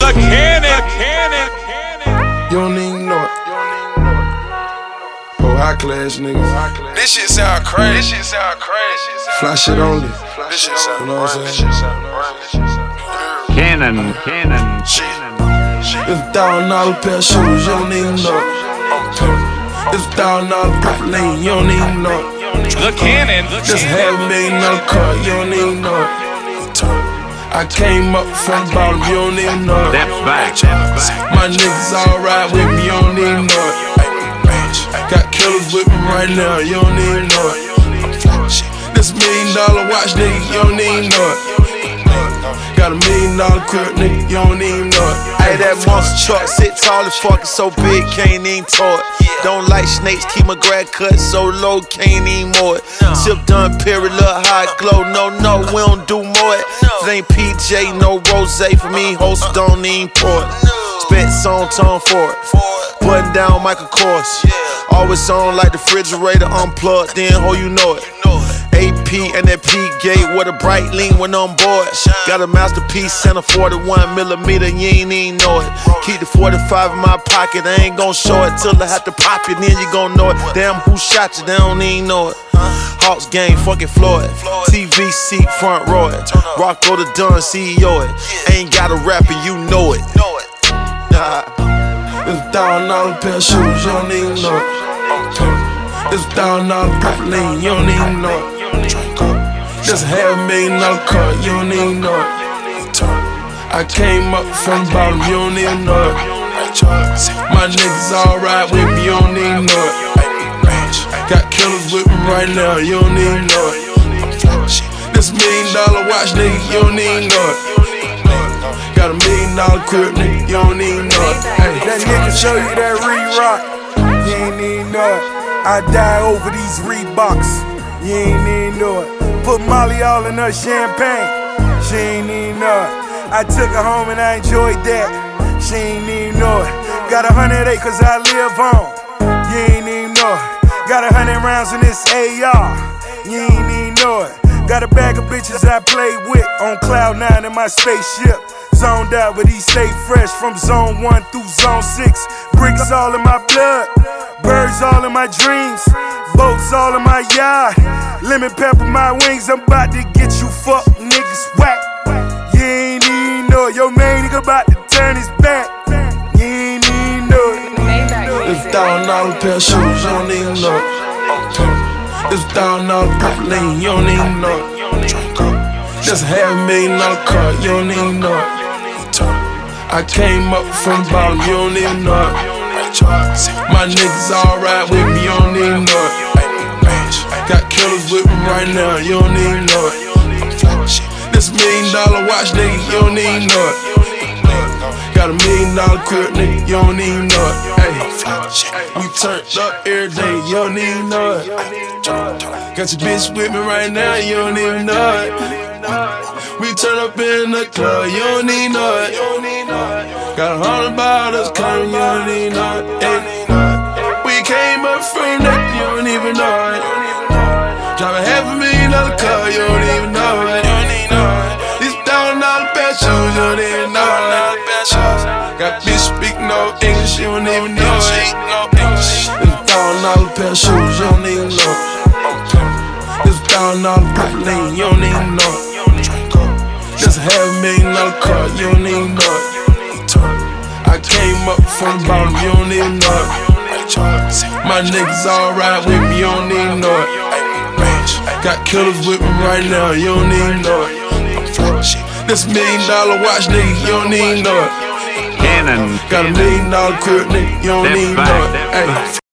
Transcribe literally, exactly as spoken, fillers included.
The Cannon, Cannon, You don't even know it. Oh, high class niggas. This shit sound crazy. This shit sound crazy. Fly shit only. This shit sound You know what I'm This saying? shit sound This Cannon, Cannon, It's a thousand dollar pair of shoes, you don't even know it. It's a thousand dollar purple lane, you don't even know it. The Cannon, the Just half a million dollar car, you don't even know it. I came up from the bottom, you don't even know it. Steps back, steps back. My niggas all ride with me, you don't even know it. Got killers with me right now, you don't even know it. This million dollar watch, nigga, you don't even know it. Got a million dollar crib, nigga, you don't even know it. Hey, that monster truck sit tall as fuck, it's so big, can't even tow it. Don't like snakes, keep my grad cut so low, can't even mow it. Sip done, period, look high glow. No, no, we don't do more it. If it ain't P J, no rose for me, host don't even pour it. Spent song tone for it. Button down Michael Kors. Always on like the refrigerator unplugged, then ho, you know it. A P and that P gate with a bright lean when on board. Got a masterpiece and a forty-one millimeter, you ain't even know it. Keep the forty-five in my pocket, I ain't gon' show it till I have to pop it, then you gon' know it. Damn, who shot you? They don't even know it. Hawks game, fucking Floyd. T V seat, front row it. Rocco the Dunn, C E O it. Ain't got a rapper, you know it. It's a thousand dollar pair of shoes, you don't even know it. It's a thousand dollar purple lane, you don't even know it. Just half a million dollar car, you don't even know it. I came up from the bottom, you don't even know it. My niggas all ride with me, you don't even know it. Got killers with me right now, you don't even know it. This million dollar watch, nigga, you don't even know it. Got a million dollar crib, nigga, you don't even know it. Hey. That nigga show you that re-rock, you ain't even know it. I die over these Reeboks, you ain't even know it. Put Molly all in her champagne, she ain't even know it. I took her home and I enjoyed that, she ain't even know it. Got a hundred acres I live on, you ain't even know it. Got a hundred rounds in this A R, you ain't even know it. Got a bag of bitches I play with on cloud nine in my spaceship. Zoned out, but he stay fresh from zone one through zone six. Bricks all in my blood, birds all in my dreams, boats all in my yard. Lemon pepper my wings, I'm about to get you fuck niggas whack. You ain't even know it. Your main nigga about to turn his back. You ain't even know it. It's a thousand dollar pair of shoes, you don't even know it. It's a thousand dollar purple lane, you don't even know it. Just half a million dollar car, you don't even know it. I came up from the bottom, you don't even know it. My niggas all ride with me, you don't even know it. Got killers with me right now, you don't even know it. This million dollar watch, nigga, you don't even know it. Got a million dollar crib, nigga, you don't even know it. Hey, we turned up every day, you don't even know it. Got your bitch with me right now, you don't even know it. We turn up in the club, you don't even know it. Got a hundred bottles coming, you don't even know it. Hey, we came up from that, you don't even know it. Drive a half a million dollar car, you don't even know it. These thousand dollar pair of shoes, you don't even know it. Got bitch speak no English, you don't even know it. It's a thousand dollar pair of shoes, you don't even know it. It's a thousand dollar purple lane, you don't even know it. Just half a million dollar car, you don't even know it. I came up from the bottom, you don't even know it. My niggas all ride with me, you don't even know it. Got killers with me right now, you don't even know it. This million dollar watch, nigga, you don't even know it. Cannon. Got a million dollar crib, nigga, you don't even know it. Hey.